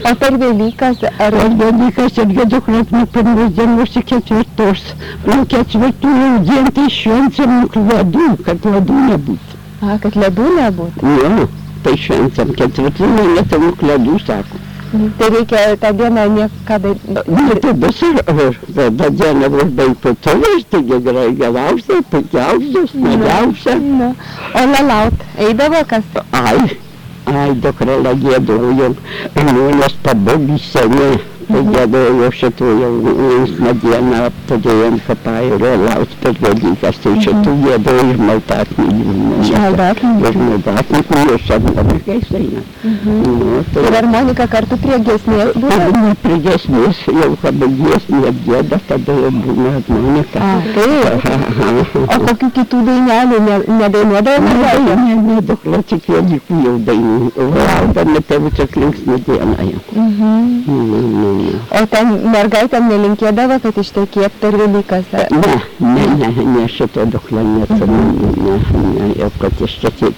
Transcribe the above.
O per Velykas ar... Per Velykas irgi dukros nuo 1 dienos iki 4. Nuo 4 dienų tai švenčiam ledų, kad ledų nebūtų. A, kad ledų nebūtų? Jo, tai švenčiam 4 dieną, tai ledų sako. Tai reikia tą dieną nieką daryti. Ne, tai bus ir tą dieną bus baigtuvės, taigi geriausia, puikiausia, smagiausia. O lalaut, eidavo kas? Ai, dukrelę giedojom, žmonės pabūdį seniai, tai giedojau šitų jau linksmą dieną, aptadėjom kapą ir laut per Velykas, tai šitų giedojau iš maldatnį. Iš maldatnį, kuriuos šarmoniškais eina. Ir armonika kartu prie giesmės būna? Ne prie giesmės, jau kada giesmė gieda, tada jau būna armonika. Taip. O kokių kitų dainelių nedainuodavo? Ne, dukra, tik Velykų jau dainų. Laudami tai būčiau linksmą dieną jau. O ten mergaitėm nelinkėdavo, kad ištekėt per Velykas? Ne, šito dukla neatsimenu, jau kad ištekėt